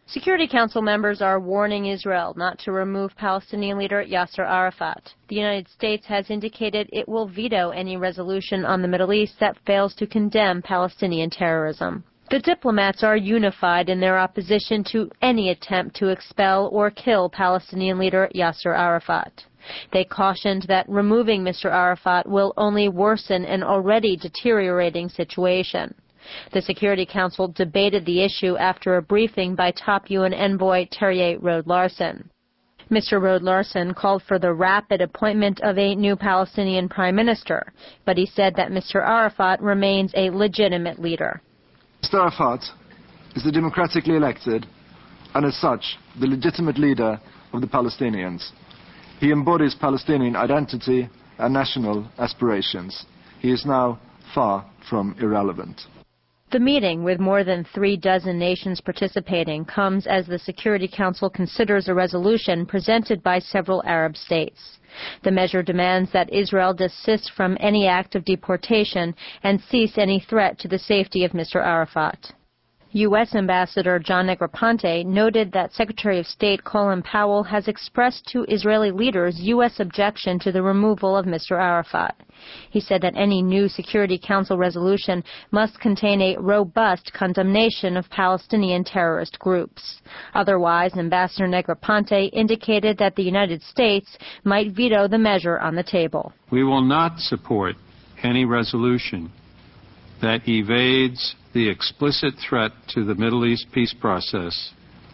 Security Council members are warning Israel not to remove Palestinian leader Yasser Arafat. The United States has indicated it will veto any resolution on the Middle East that fails to condemn Palestinian terrorism. The diplomats are unified in their opposition to any attempt to expel or kill Palestinian leader Yasser Arafat. They cautioned that removing Mr. Arafat will only worsen an already deteriorating situation. The Security Council debated the issue after a briefing by top UN envoy Terje Rød-Larsen. Mr. Rød-Larsen called for the rapid appointment of a new Palestinian prime minister, but he said that Mr. Arafat remains a legitimate leader. Mr. Arafat is the democratically elected and as such the legitimate leader of the Palestinians. He embodies Palestinian identity and national aspirations. He is now far from irrelevant. The meeting, with more than 36 nations participating, comes as the Security Council considers a resolution presented by several Arab states. The measure demands that Israel desist from any act of deportation and cease any threat to the safety of Mr. Arafat. U.S. Ambassador John Negroponte noted that Secretary of State Colin Powell has expressed to Israeli leaders U.S. objection to the removal of Mr. Arafat. He said that any new Security Council resolution must contain a robust condemnation of Palestinian terrorist groups. Otherwise, Ambassador Negroponte indicated that the United States might veto the measure on the table. We will not support any resolution that evades the explicit threat to the Middle East peace process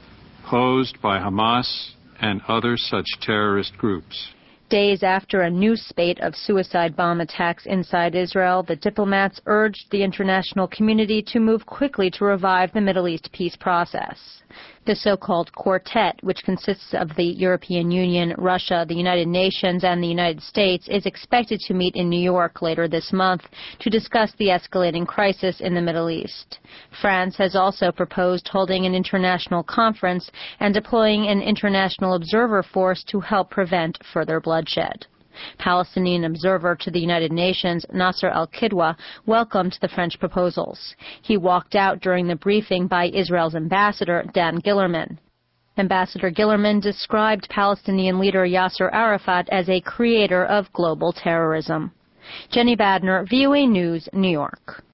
posed by Hamas and other such terrorist groups. Days after a new spate of suicide bomb attacks inside Israel, the diplomats urged the international community to move quickly to revive the Middle East peace process. The so-called Quartet, which consists of the European Union, Russia, the United Nations, and the United States, is expected to meet in New York later this month to discuss the escalating crisis in the Middle East. France has also proposed holding an international conference and deploying an international observer force to help prevent further bloodshed. Palestinian observer to the United Nations, Nasser al-Kidwa, welcomed the French proposals. He walked out during the briefing by Israel's ambassador, Dan Gillerman. Ambassador Gillerman described Palestinian leader Yasser Arafat as a creator of global terrorism. Jenny Badner, VOA News, New York.